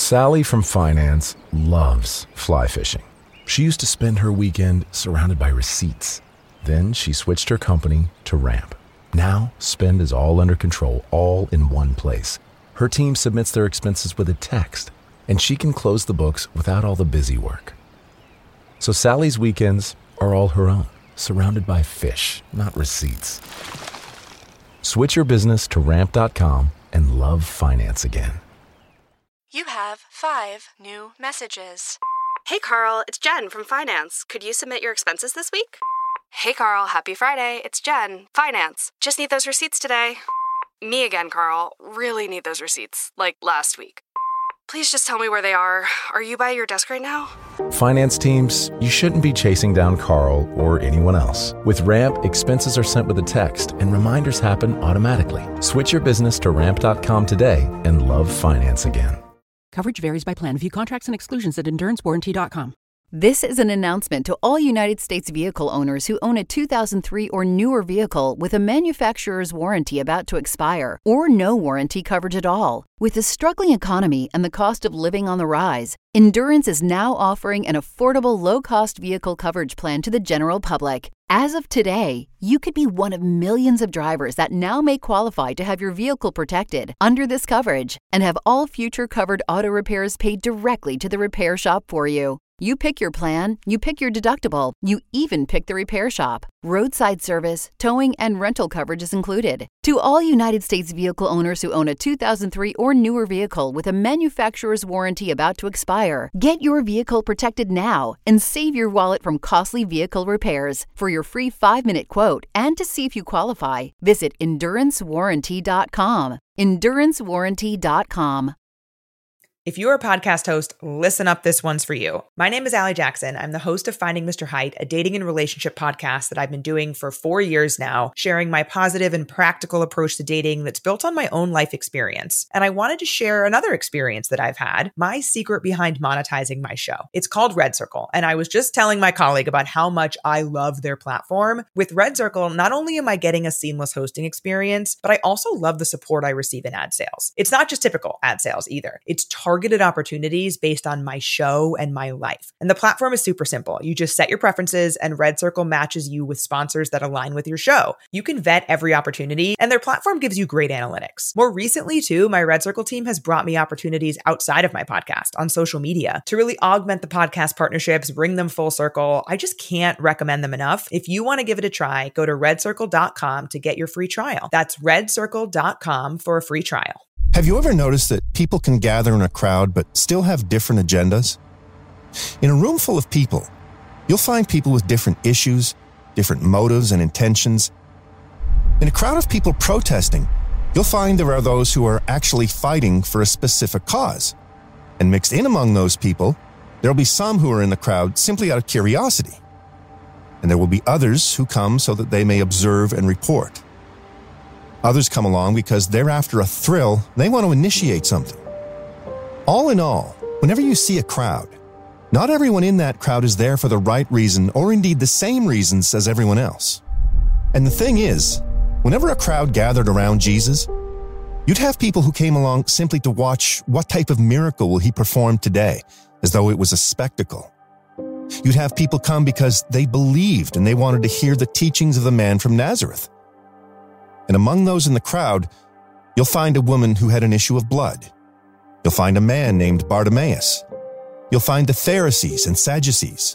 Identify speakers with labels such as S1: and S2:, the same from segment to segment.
S1: Sally from finance loves fly fishing. She used to spend her weekend surrounded by receipts. Then she switched her company to Ramp. Now, spend is all under control, all in one place. Her team submits their expenses with a text, and she can close the books without all the busy work. So Sally's weekends are all her own, surrounded by fish, not receipts. Switch your business to Ramp.com and love finance again.
S2: You have 5 new messages.
S3: Hey, Carl, it's Jen from Finance. Could you submit your expenses this week?
S2: Hey, Carl, happy Friday. It's Jen, Finance.
S3: Just need those receipts today.
S2: Me again, Carl. Really need those receipts, like last week. Please just tell me where they are. Are you by your desk right now?
S1: Finance teams, you shouldn't be chasing down Carl or anyone else. With Ramp, expenses are sent with a text and reminders happen automatically. Switch your business to Ramp.com today and love finance again.
S4: Coverage varies by plan. View contracts and exclusions at EnduranceWarranty.com.
S5: This is an announcement to all United States vehicle owners who own a 2003 or newer vehicle with a manufacturer's warranty about to expire or no warranty coverage at all. With the struggling economy and the cost of living on the rise, Endurance is now offering an affordable, low-cost vehicle coverage plan to the general public. As of today, you could be one of millions of drivers that now may qualify to have your vehicle protected under this coverage and have all future covered auto repairs paid directly to the repair shop for you. You pick your plan, you pick your deductible, you even pick the repair shop. Roadside service, towing, and rental coverage is included. To all United States vehicle owners who own a 2003 or newer vehicle with a manufacturer's warranty about to expire, get your vehicle protected now and save your wallet from costly vehicle repairs. For your free 5-minute quote and to see if you qualify, visit EnduranceWarranty.com. EnduranceWarranty.com.
S6: If you're a podcast host, listen up, this one's for you. My name is Allie Jackson. I'm the host of Finding Mr. Height, a dating and relationship podcast that I've been doing for 4 years now, sharing my positive and practical approach to dating that's built on my own life experience. And I wanted to share another experience that I've had, my secret behind monetizing my show. It's called Red Circle, and I was just telling my colleague about how much I love their platform. With Red Circle, not only am I getting a seamless hosting experience, but I also love the support I receive in ad sales. It's not just typical ad sales either. It's targeted opportunities based on my show and my life. And the platform is super simple. You just set your preferences and Red Circle matches you with sponsors that align with your show. You can vet every opportunity and their platform gives you great analytics. More recently too, my Red Circle team has brought me opportunities outside of my podcast on social media to really augment the podcast partnerships, bring them full circle. I just can't recommend them enough. If you want to give it a try, go to redcircle.com to get your free trial. That's redcircle.com for a free trial.
S7: Have you ever noticed that people can gather in a crowd but still have different agendas? In a room full of people, you'll find people with different issues, different motives and intentions. In a crowd of people protesting, you'll find there are those who are actually fighting for a specific cause. And mixed in among those people, there'll be some who are in the crowd simply out of curiosity. And there will be others who come so that they may observe and report. Others come along because they're after a thrill, they want to initiate something. All in all, whenever you see a crowd, not everyone in that crowd is there for the right reason or indeed the same reasons as everyone else. And the thing is, whenever a crowd gathered around Jesus, you'd have people who came along simply to watch what type of miracle will he perform today, as though it was a spectacle. You'd have people come because they believed and they wanted to hear the teachings of the man from Nazareth. And among those in the crowd, you'll find a woman who had an issue of blood. You'll find a man named Bartimaeus. You'll find the Pharisees and Sadducees.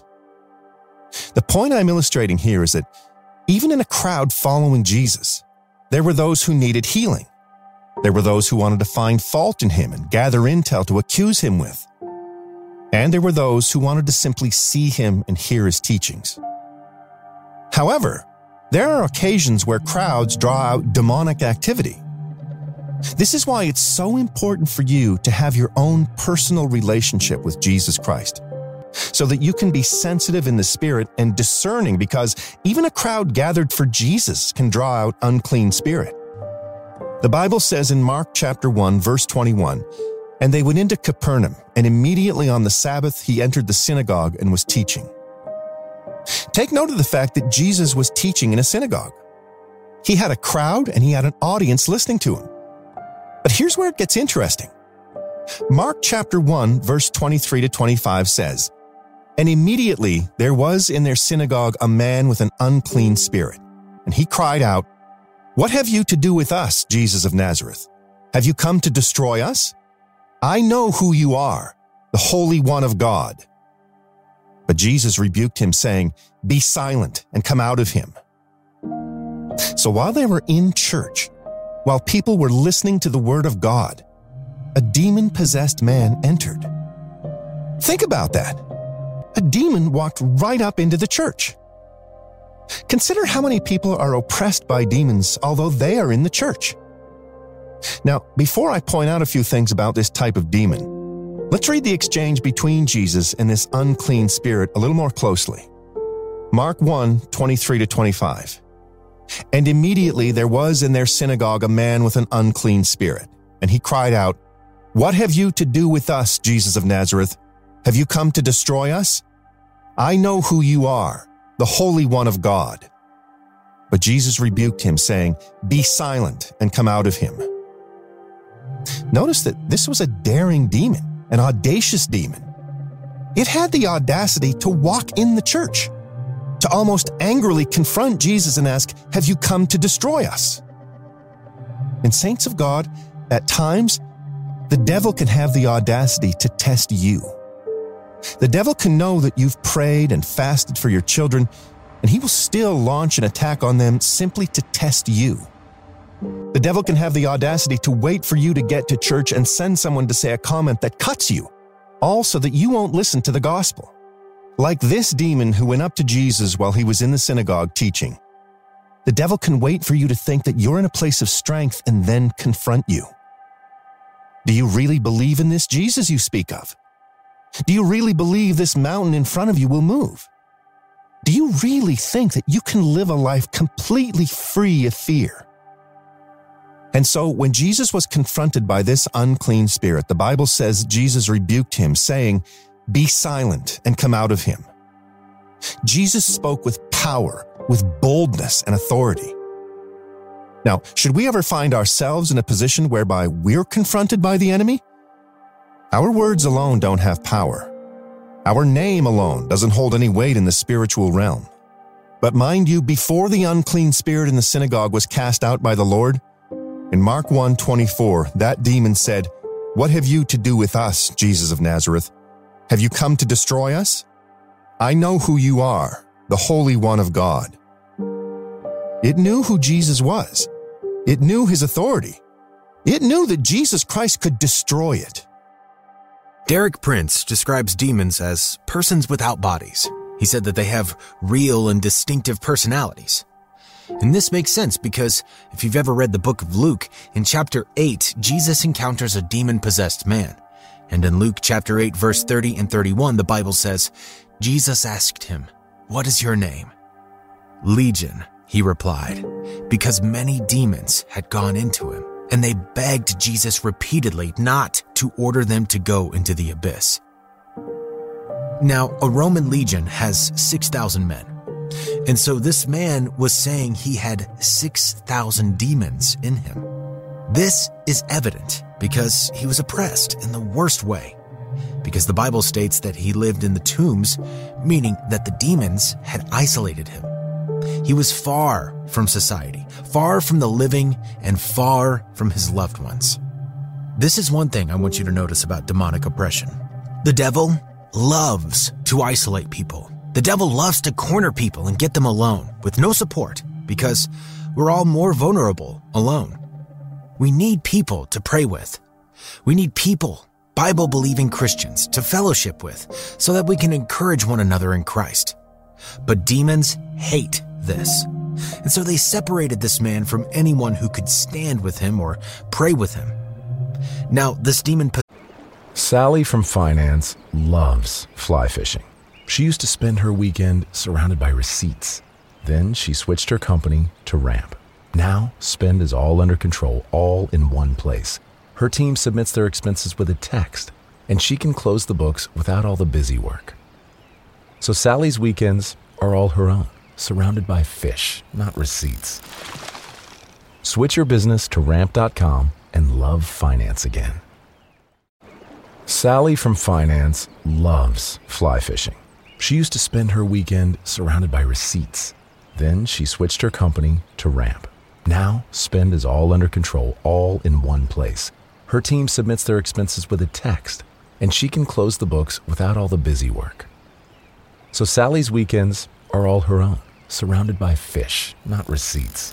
S7: The point I'm illustrating here is that even in a crowd following Jesus, there were those who needed healing. There were those who wanted to find fault in him and gather intel to accuse him with. And there were those who wanted to simply see him and hear his teachings. However, there are occasions where crowds draw out demonic activity. This is why it's so important for you to have your own personal relationship with Jesus Christ, so that you can be sensitive in the spirit and discerning, because even a crowd gathered for Jesus can draw out unclean spirit. The Bible says in Mark chapter 1, verse 21, "And they went into Capernaum, and immediately on the Sabbath he entered the synagogue and was teaching." Take note of the fact that Jesus was teaching in a synagogue. He had a crowd and he had an audience listening to him. But here's where it gets interesting. Mark chapter 1, verse 23 to 25 says, "And immediately there was in their synagogue a man with an unclean spirit. And he cried out, 'What have you to do with us, Jesus of Nazareth? Have you come to destroy us? I know who you are, the Holy One of God.' But Jesus rebuked him, saying, 'Be silent and come out of him.' So while they were in church, while people were listening to the word of God, a demon-possessed man entered." Think about that. A demon walked right up into the church. Consider how many people are oppressed by demons, although they are in the church. Now, before I point out a few things about this type of demon, let's read the exchange between Jesus and this unclean spirit a little more closely. Mark 1, 23 to 25. "And immediately there was in their synagogue a man with an unclean spirit, and he cried out, 'What have you to do with us, Jesus of Nazareth? Have you come to destroy us? I know who you are, the Holy One of God.' But Jesus rebuked him, saying, 'Be silent and come out of him.'" Notice that this was a daring demon, an audacious demon. It had the audacity to walk in the church, to almost angrily confront Jesus and ask, "Have you come to destroy us?" And saints of God, at times, the devil can have the audacity to test you. The devil can know that you've prayed and fasted for your children, and he will still launch an attack on them simply to test you. The devil can have the audacity to wait for you to get to church and send someone to say a comment that cuts you, all so that you won't listen to the gospel. Like this demon who went up to Jesus while he was in the synagogue teaching. The devil can wait for you to think that you're in a place of strength and then confront you. Do you really believe in this Jesus you speak of? Do you really believe this mountain in front of you will move? Do you really think that you can live a life completely free of fear? And so when Jesus was confronted by this unclean spirit, the Bible says Jesus rebuked him, saying, "Be silent and come out of him." Jesus spoke with power, with boldness and authority. Now, should we ever find ourselves in a position whereby we're confronted by the enemy? Our words alone don't have power. Our name alone doesn't hold any weight in the spiritual realm. But mind you, before the unclean spirit in the synagogue was cast out by the Lord, in Mark 1:24, that demon said, "What have you to do with us, Jesus of Nazareth? Have you come to destroy us? I know who you are, the Holy One of God." It knew who Jesus was. It knew his authority. It knew that Jesus Christ could destroy it.
S8: Derek Prince describes demons as persons without bodies. He said that they have real and distinctive personalities. And this makes sense because if you've ever read the book of Luke, in chapter 8, Jesus encounters a demon-possessed man. And in Luke chapter 8, verse 30 and 31, the Bible says, Jesus asked him, "What is your name?" "Legion," he replied, because many demons had gone into him. And they begged Jesus repeatedly not to order them to go into the abyss. Now, a Roman legion has 6,000 men. And so this man was saying he had 6,000 demons in him. This is evident because he was oppressed in the worst way. Because the Bible states that he lived in the tombs, meaning that the demons had isolated him. He was far from society, far from the living, and far from his loved ones. This is one thing I want you to notice about demonic oppression. The devil loves to isolate people. The devil loves to corner people and get them alone with no support because we're all more vulnerable alone. We need people to pray with. We need people, Bible-believing Christians, to fellowship with so that we can encourage one another in Christ. But demons hate this. And so they separated this man from anyone who could stand with him or pray with him. Now, this demon...
S1: Sally from finance loves fly fishing. She used to spend her weekend surrounded by receipts. Then she switched her company to Ramp. Now, spend is all under control, all in one place. Her team submits their expenses with a text, and she can close the books without all the busy work. So Sally's weekends are all her own, surrounded by fish, not receipts. Switch your business to Ramp.com and love finance again. Sally from finance loves fly fishing. She used to spend her weekend surrounded by receipts. Then she switched her company to Ramp. Now, spend is all under control, all in one place. Her team submits their expenses with a text, and she can close the books without all the busy work. So Sally's weekends are all her own, surrounded by fish, not receipts.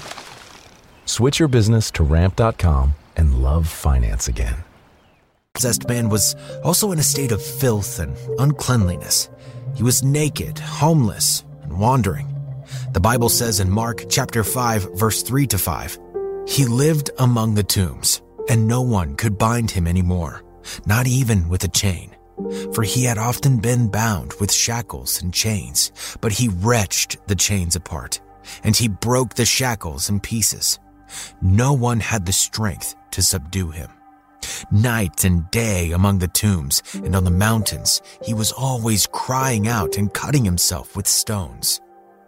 S1: Switch your business to Ramp.com and love finance again.
S8: The possessed man was also in a state of filth and uncleanliness. He was naked, homeless, and wandering. The Bible says in Mark chapter 5, verse 3-5, "He lived among the tombs, and no one could bind him anymore, not even with a chain. For he had often been bound with shackles and chains, but he wrenched the chains apart, and he broke the shackles in pieces. No one had the strength to subdue him. Night and day among the tombs and on the mountains, he was always crying out and cutting himself with stones."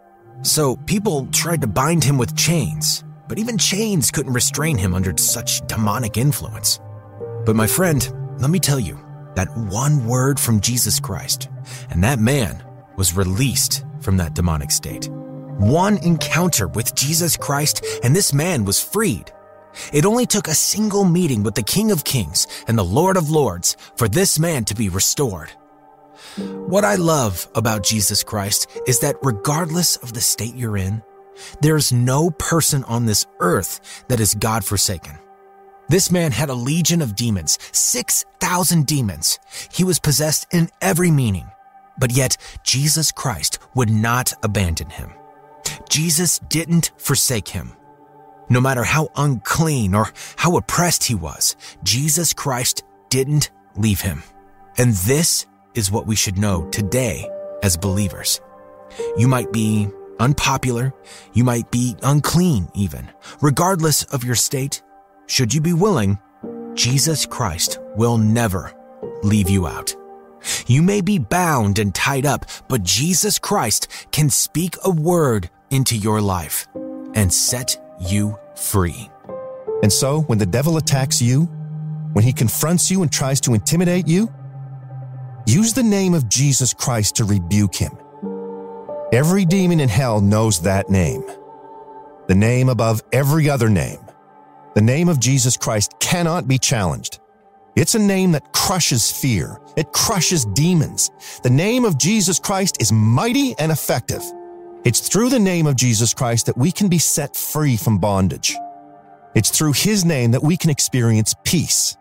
S8: So people tried to bind him with chains, but even chains couldn't restrain him under such demonic influence. But my friend, let me tell you, that one word from Jesus Christ, and that man was released from that demonic state. One encounter with Jesus Christ, and this man was freed. It only took a single meeting with the King of Kings and the Lord of Lords for this man to be restored. What I love about Jesus Christ is that regardless of the state you're in, there's no person on this earth that is God-forsaken. This man had a legion of demons, 6,000 demons. He was possessed in every meaning, but yet Jesus Christ would not abandon him. Jesus didn't forsake him. No matter how unclean or how oppressed he was, Jesus Christ didn't leave him. And this is what we should know today as believers. You might be unpopular, you might be unclean even. Regardless of your state, should you be willing, Jesus Christ will never leave you out. You may be bound and tied up, but Jesus Christ can speak a word into your life and set you free.
S7: And so, when the devil attacks you, when he confronts you and tries to intimidate you, use the name of Jesus Christ to rebuke him. Every demon in hell knows that name. The name above every other name. The name of Jesus Christ cannot be challenged. It's a name that crushes fear. It crushes demons. The name of Jesus Christ is mighty and effective. It's through the name of Jesus Christ that we can be set free from bondage. It's through his name that we can experience peace.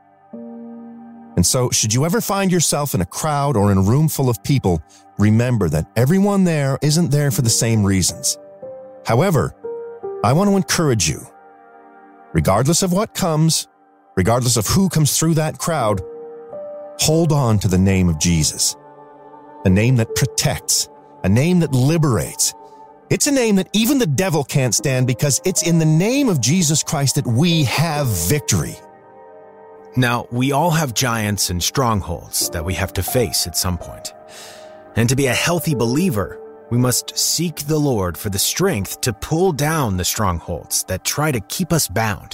S7: And so, should you ever find yourself in a crowd or in a room full of people, remember that everyone there isn't there for the same reasons. However, I want to encourage you, regardless of what comes, regardless of who comes through that crowd, hold on to the name of Jesus. A name that protects, a name that liberates. It's a name that even the devil can't stand because it's in the name of Jesus Christ that we have victory.
S8: Now, we all have giants and strongholds that we have to face at some point. And to be a healthy believer, we must seek the Lord for the strength to pull down the strongholds that try to keep us bound.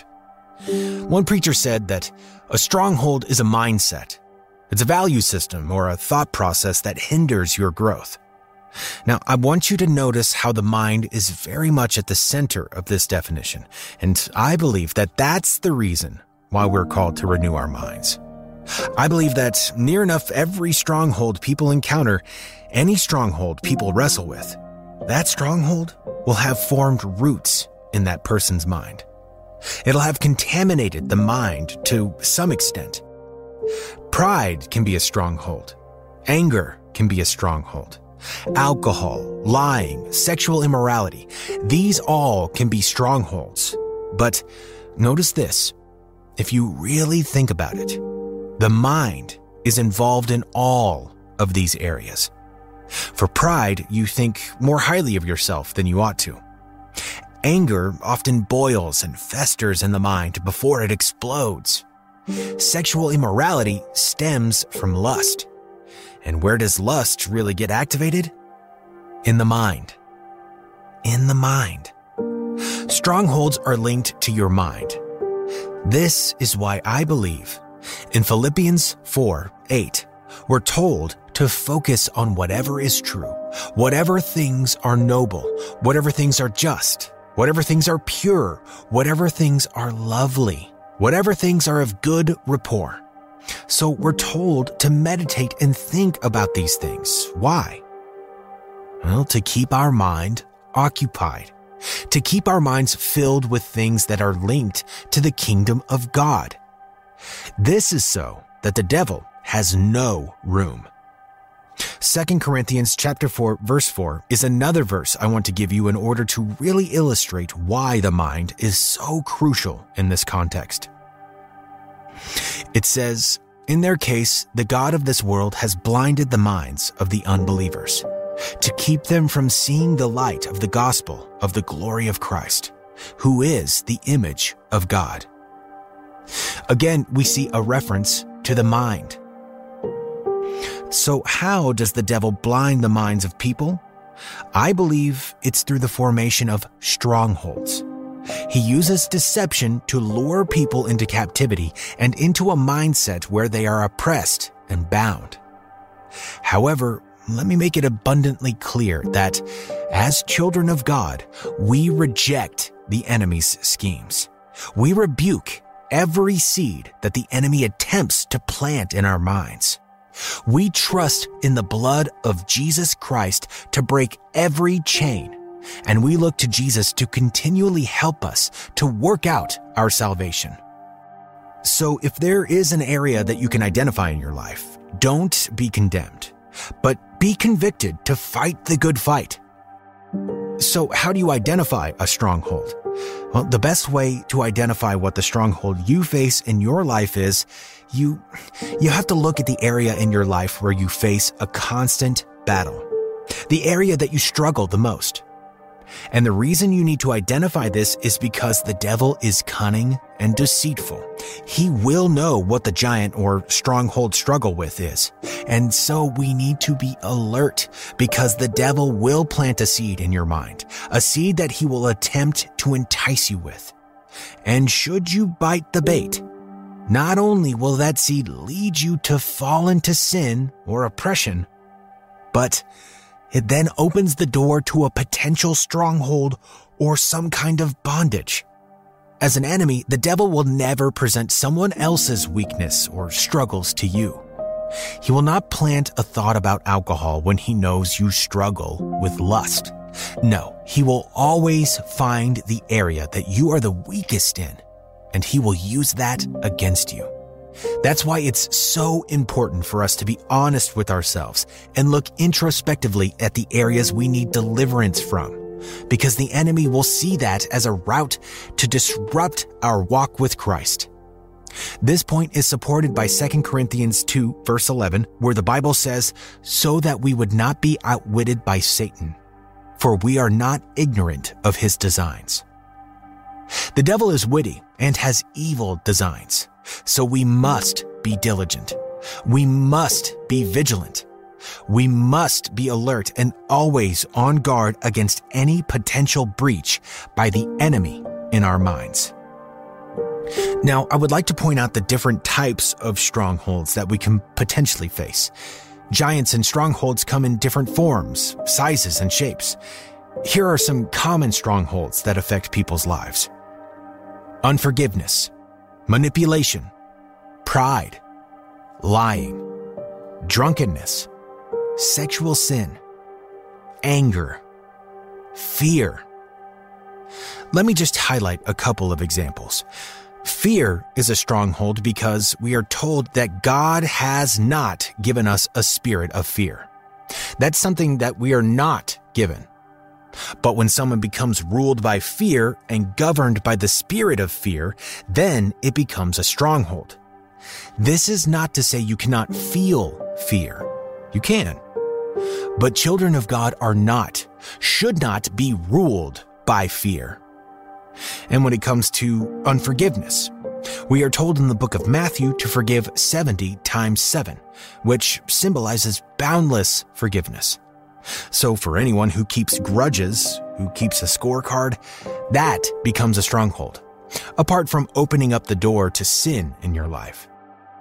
S8: One preacher said that a stronghold is a mindset. It's a value system or a thought process that hinders your growth. Now, I want you to notice how the mind is very much at the center of this definition, and I believe that that's the reason why we're called to renew our minds. I believe that near enough every stronghold people encounter, any stronghold people wrestle with, that stronghold will have formed roots in that person's mind. It'll have contaminated the mind to some extent. Pride can be a stronghold. Anger can be a stronghold. Alcohol, lying, sexual immorality, these all can be strongholds. But notice this, if you really think about it, the mind is involved in all of these areas. For pride, you think more highly of yourself than you ought to. Anger often boils and festers in the mind before it explodes. Sexual immorality stems from lust. And where does lust really get activated? In the mind. In the mind. Strongholds are linked to your mind. This is why I believe In Philippians 4:8, we're told to focus on whatever is true, whatever things are noble, whatever things are just, whatever things are pure, whatever things are lovely, whatever things are of good rapport. So we're told to meditate and think about these things. Why? Well, to keep our mind occupied, to keep our minds filled with things that are linked to the kingdom of God. This is so that the devil has no room. 2 Corinthians chapter 4, verse 4 is another verse I want to give you in order to really illustrate why the mind is so crucial in this context. It says, "In their case, the God of this world has blinded the minds of the unbelievers, to keep them from seeing the light of the gospel of the glory of Christ, who is the image of God." Again, we see a reference to the mind. So how does the devil blind the minds of people? I believe it's through the formation of strongholds. He uses deception to lure people into captivity and into a mindset where they are oppressed and bound. However, let me make it abundantly clear that as children of God, we reject the enemy's schemes. We rebuke every seed that the enemy attempts to plant in our minds. We trust in the blood of Jesus Christ to break every chain, and we look to Jesus to continually help us to work out our salvation. So if there is an area that you can identify in your life, don't be condemned, but be convicted to fight the good fight. So how do you identify a stronghold? Well, the best way to identify what the stronghold you face in your life is, you have to look at the area in your life where you face a constant battle, the area that you struggle the most. And the reason you need to identify this is because the devil is cunning and deceitful. He will know what the giant or stronghold struggle with is. And so we need to be alert because the devil will plant a seed in your mind, a seed that he will attempt to entice you with. And should you bite the bait, not only will that seed lead you to fall into sin or oppression, but it then opens the door to a potential stronghold or some kind of bondage. As an enemy, the devil will never present someone else's weakness or struggles to you. He will not plant a thought about alcohol when he knows you struggle with lust. No, he will always find the area that you are the weakest in, and he will use that against you. That's why it's so important for us to be honest with ourselves and look introspectively at the areas we need deliverance from, because the enemy will see that as a route to disrupt our walk with Christ. This point is supported by 2 Corinthians 2, verse 11, where the Bible says, "So that we would not be outwitted by Satan, for we are not ignorant of his designs." The devil is witty and has evil designs. So we must be diligent. We must be vigilant. We must be alert and always on guard against any potential breach by the enemy in our minds. Now, I would like to point out the different types of strongholds that we can potentially face. Giants and strongholds come in different forms, sizes, and shapes. Here are some common strongholds that affect people's lives: unforgiveness, manipulation, pride, lying, drunkenness, sexual sin, anger, fear. Let me just highlight a couple of examples. Fear is a stronghold because we are told that God has not given us a spirit of fear. That's something that we are not given. But when someone becomes ruled by fear and governed by the spirit of fear, then it becomes a stronghold. This is not to say you cannot feel fear. You can. But children of God should not be ruled by fear. And when it comes to unforgiveness, we are told in the book of Matthew to forgive 70 times 7, which symbolizes boundless forgiveness. So for anyone who keeps grudges, who keeps a scorecard, that becomes a stronghold, apart from opening up the door to sin in your life.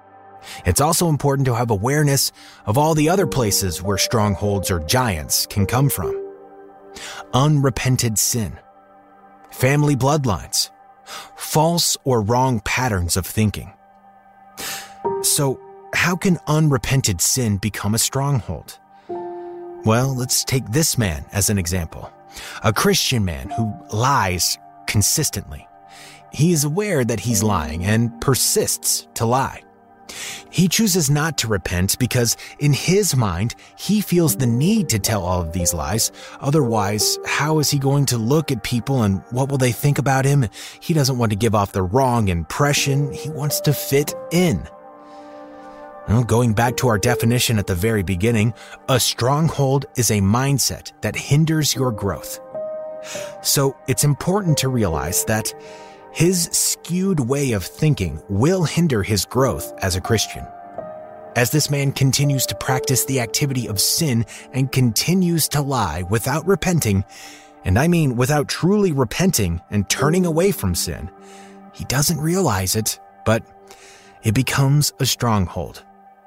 S8: It's also important to have awareness of all the other places where strongholds or giants can come from. Unrepented sin, family bloodlines, false or wrong patterns of thinking. So, how can unrepented sin become a stronghold? Well, let's take this man as an example. A Christian man who lies consistently. He is aware that he's lying and persists to lie. He chooses not to repent because in his mind, he feels the need to tell all of these lies. Otherwise, how is he going to look at people and what will they think about him? He doesn't want to give off the wrong impression. He wants to fit in. Well, going back to our definition at the very beginning, a stronghold is a mindset that hinders your growth. So it's important to realize that his skewed way of thinking will hinder his growth as a Christian. As this man continues to practice the activity of sin and continues to lie without repenting, and I mean without truly repenting and turning away from sin, he doesn't realize it, but it becomes a stronghold.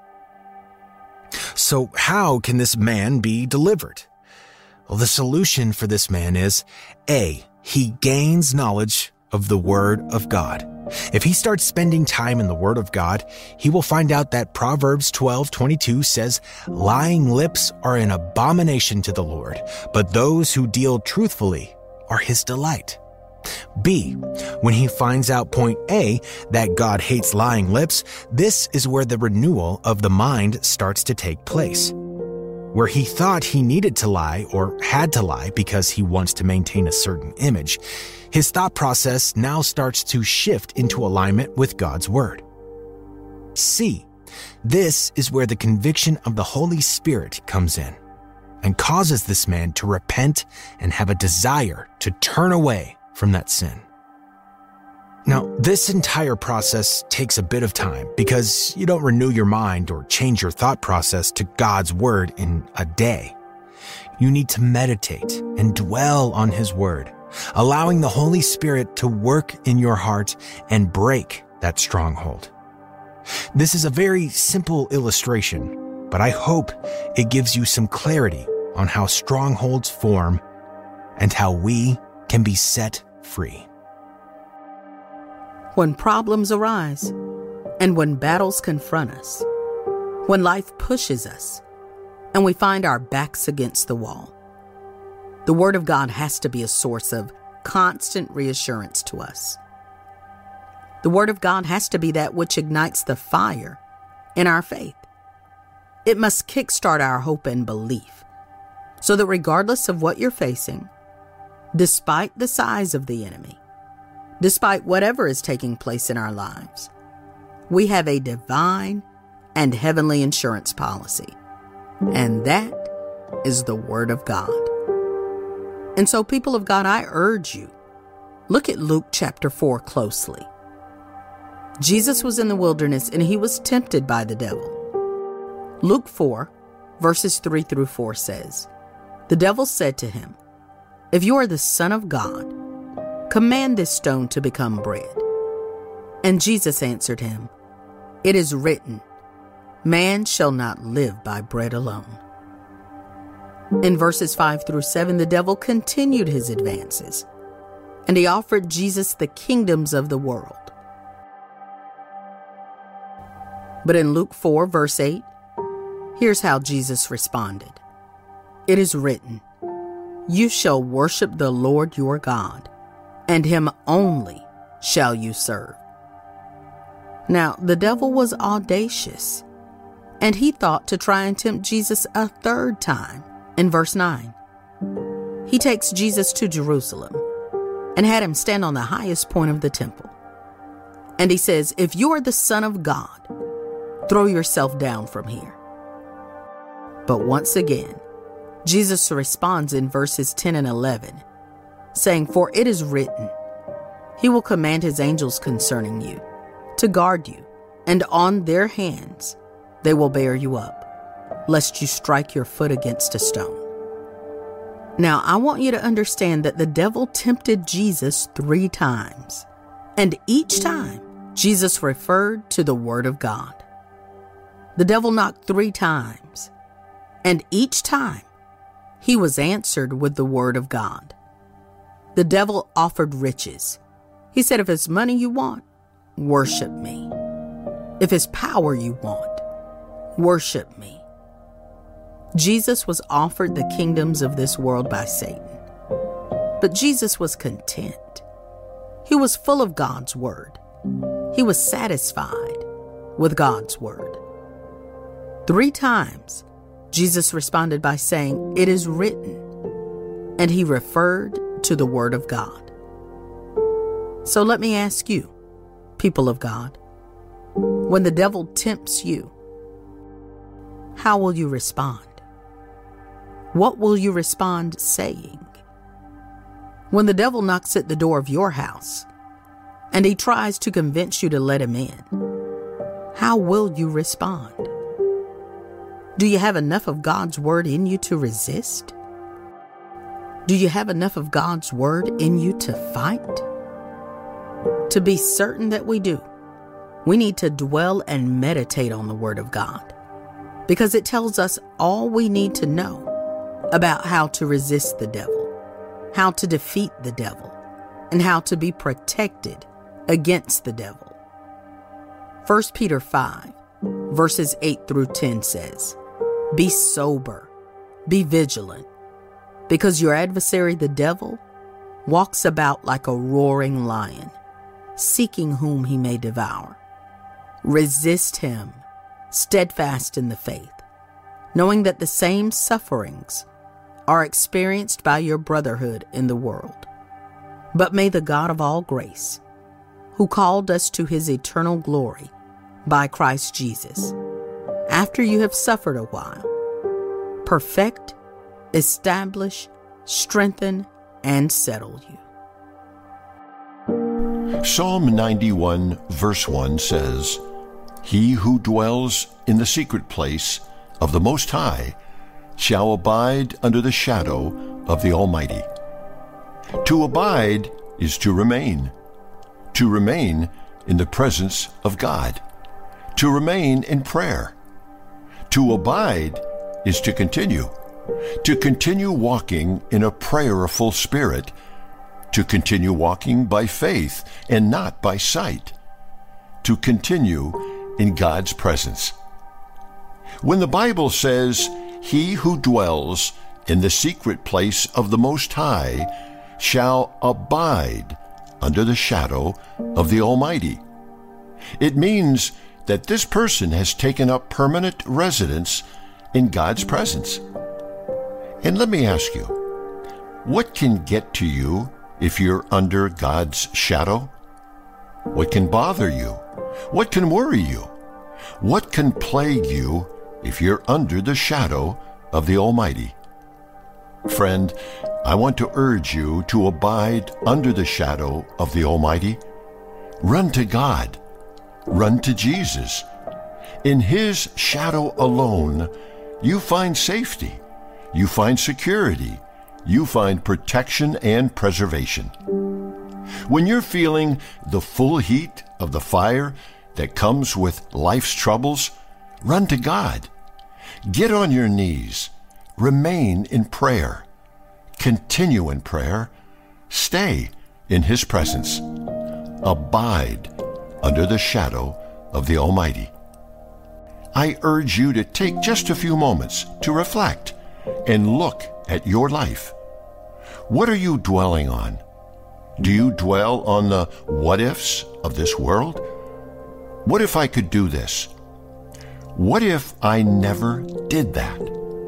S8: So how can this man be delivered? Well, the solution for this man is A, he gains knowledge of the Word of God. If he starts spending time in the Word of God, he will find out that Proverbs 12:22 says, "Lying lips are an abomination to the Lord, but those who deal truthfully are his delight." B, when he finds out point A, that God hates lying lips, this is where the renewal of the mind starts to take place. Where he thought he needed to lie or had to lie because he wants to maintain a certain image, his thought process now starts to shift into alignment with God's Word. C, this is where the conviction of the Holy Spirit comes in and causes this man to repent and have a desire to turn away from that sin. Now, this entire process takes a bit of time because you don't renew your mind or change your thought process to God's Word in a day. You need to meditate and dwell on His Word, allowing the Holy Spirit to work in your heart and break that stronghold. This is a very simple illustration, but I hope it gives you some clarity on how strongholds form and how we can be set free.
S9: When problems arise, and when battles confront us, when life pushes us, and we find our backs against the wall, the Word of God has to be a source of constant reassurance to us. The Word of God has to be that which ignites the fire in our faith. It must kickstart our hope and belief, so that regardless of what you're facing, despite the size of the enemy, despite whatever is taking place in our lives, we have a divine and heavenly insurance policy, and that is the Word of God. And so, people of God, I urge you, look at Luke chapter 4 closely. Jesus was in the wilderness and he was tempted by the devil. Luke 4, verses 3-4 says, "The devil said to him, 'If you are the Son of God, command this stone to become bread.' And Jesus answered him, 'It is written, man shall not live by bread alone.'" In verses 5-7, the devil continued his advances, and he offered Jesus the kingdoms of the world. But in Luke 4, verse 8, here's how Jesus responded. "It is written, you shall worship the Lord your God, and him only shall you serve." Now, the devil was audacious, and he thought to try and tempt Jesus a third time. In verse 9, he takes Jesus to Jerusalem and had him stand on the highest point of the temple. And he says, "If you are the Son of God, throw yourself down from here." But once again, Jesus responds in verses 10 and 11, saying, "For it is written, he will command his angels concerning you, to guard you, and on their hands they will bear you up, lest you strike your foot against a stone." Now, I want you to understand that the devil tempted Jesus 3 times, and each time Jesus referred to the Word of God. The devil knocked 3 times, and each time he was answered with the word of God. The devil offered riches. He said, if it's money you want, worship me. If it's power you want, worship me. Jesus was offered the kingdoms of this world by Satan. But Jesus was content. He was full of God's word. He was satisfied with God's word. 3 times, Jesus responded by saying, "It is written," and he referred to the word of God. So let me ask you, people of God, when the devil tempts you, how will you respond? What will you respond saying? When the devil knocks at the door of your house and he tries to convince you to let him in, how will you respond? Do you have enough of God's word in you to resist? Do you have enough of God's word in you to fight? To be certain that we do, we need to dwell and meditate on the word of God, because it tells us all we need to know about how to resist the devil, how to defeat the devil, and how to be protected against the devil. 1 Peter 5, verses 8 through 10 says, "Be sober, be vigilant, because your adversary, the devil, walks about like a roaring lion, seeking whom he may devour. Resist him, steadfast in the faith, knowing that the same sufferings are experienced by your brotherhood in the world. But may the God of all grace, who called us to his eternal glory by Christ Jesus, after you have suffered a while, perfect, establish, strengthen, and settle you."
S10: Psalm 91, verse 1 says, "He who dwells in the secret place of the Most High shall abide under the shadow of the Almighty." To abide is to remain in the presence of God, to remain in prayer. To abide is to continue walking in a prayerful spirit, to continue walking by faith and not by sight, to continue in God's presence. When the Bible says, "He who dwells in the secret place of the Most High shall abide under the shadow of the Almighty," it means that this person has taken up permanent residence in God's presence. And let me ask you, what can get to you if you're under God's shadow? What can bother you? What can worry you? What can plague you if you're under the shadow of the Almighty? Friend, I want to urge you to abide under the shadow of the Almighty. Run to God. Run to Jesus. In his shadow alone, you find safety. You find security. You find protection and preservation. When you're feeling the full heat of the fire that comes with life's troubles, run to God. Get on your knees. Remain in prayer. Continue in prayer. Stay in his presence. Abide under the shadow of the Almighty. I urge you to take just a few moments to reflect and look at your life. What are you dwelling on? Do you dwell on the what-ifs of this world? What if I could do this? What if I never did that?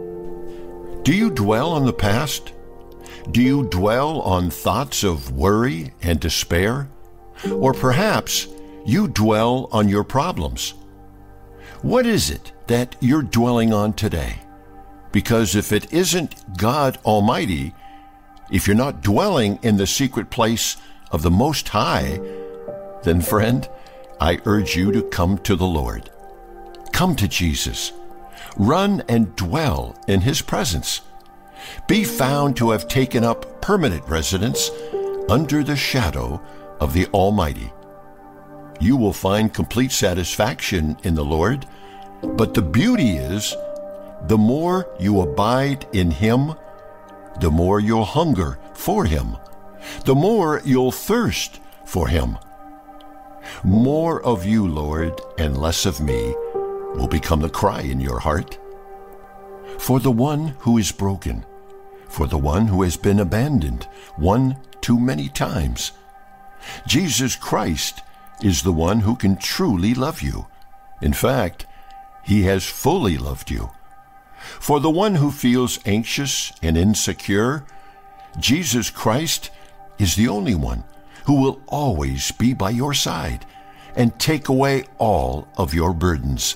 S10: Do you dwell on the past? Do you dwell on thoughts of worry and despair? Or perhaps you dwell on your problems. What is it that you're dwelling on today? Because if it isn't God Almighty, if you're not dwelling in the secret place of the Most High, then friend, I urge you to come to the Lord. Come to Jesus. Run and dwell in his presence. Be found to have taken up permanent residence under the shadow of the Almighty. You will find complete satisfaction in the Lord, But the beauty is, the more you abide in Him, the more you'll hunger for Him, the more you'll thirst for Him. More of you, Lord, and less of me will become the cry in your heart. For the one who is broken, for the one who has been abandoned one too many times, Jesus Christ is the one who can truly love you. In fact, He has fully loved you. For the one who feels anxious and insecure, Jesus Christ is the only one who will always be by your side and take away all of your burdens.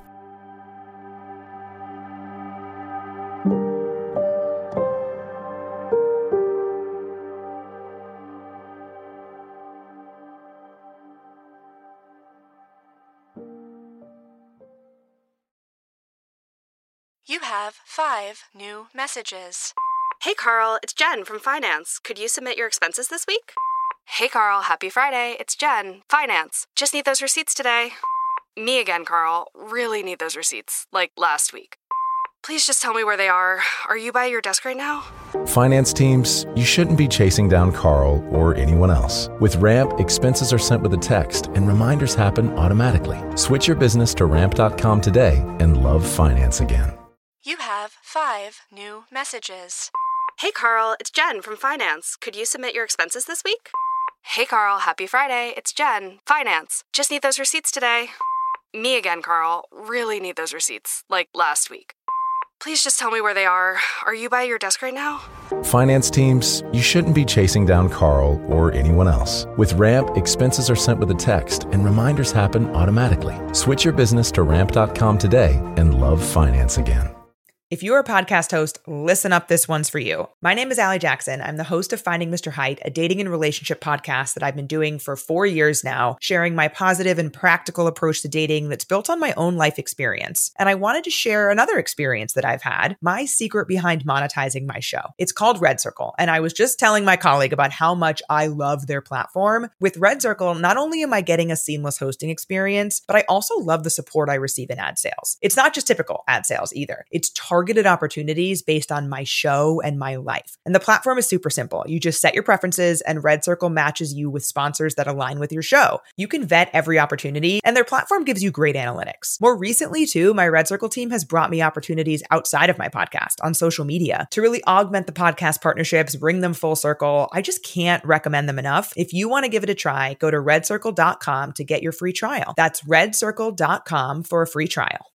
S3: You have 5 new messages. Hey Carl, it's Jen from Finance. Could you submit your expenses this week?
S2: Hey Carl, happy Friday. It's Jen, Finance. Just need those receipts today. Me again, Carl. Really need those receipts, like last week. Please just tell me where they are. Are you by your desk right now?
S1: Finance teams, you shouldn't be chasing down Carl or anyone else. With Ramp, expenses are sent with a text and reminders happen automatically. Switch your business to ramp.com today and love finance again.
S3: You have 5 new messages. Hey Carl, it's Jen from Finance. Could you submit your expenses this week?
S2: Hey Carl, happy Friday. It's Jen, Finance. Just need those receipts today. Me again, Carl. Really need those receipts, like last week. Please just tell me where they are. Are you by your desk right now?
S1: Finance teams, you shouldn't be chasing down Carl or anyone else. With Ramp, expenses are sent with a text and reminders happen automatically. Switch your business to ramp.com today and love finance again.
S6: If you're a podcast host, listen up, this one's for you. My name is Allie Jackson. I'm the host of Finding Mr. Height, a dating and relationship podcast that I've been doing for 4 years now, sharing my positive and practical approach to dating that's built on my own life experience. And I wanted to share another experience that I've had, my secret behind monetizing my show. It's called Red Circle, and I was just telling my colleague about how much I love their platform. With Red Circle, not only am I getting a seamless hosting experience, but I also love the support I receive in ad sales. It's not just typical ad sales either. It's targeted opportunities based on my show and my life. And the platform is super simple. You just set your preferences and Red Circle matches you with sponsors that align with your show. You can vet every opportunity and their platform gives you great analytics. More recently too, my Red Circle team has brought me opportunities outside of my podcast on social media to really augment the podcast partnerships, bring them full circle. I just can't recommend them enough. If you want to give it a try, go to redcircle.com to get your free trial. That's redcircle.com for a free trial.